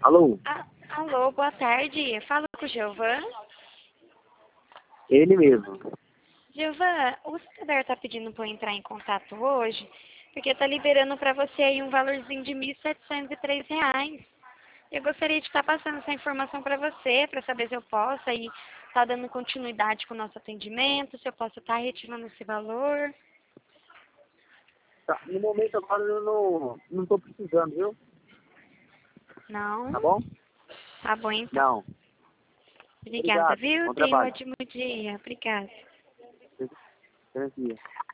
Alô? Alô, boa tarde. Fala com o Gilvan. Ele mesmo. Gilvan, o cidadão está pedindo para eu entrar em contato hoje, porque está liberando para você aí um valorzinho de R$ 1.703. Eu gostaria de estar passando essa informação para você, para saber se eu posso aí estar dando continuidade com o nosso atendimento, se eu posso estar retirando esse valor. Tá, no momento agora eu não tô precisando, viu? Não? Tá bom? Tá bom, então. Não. Obrigada, Obrigado. viu? Bom Tenha um trabalho. ótimo dia. Obrigada. Bom dia.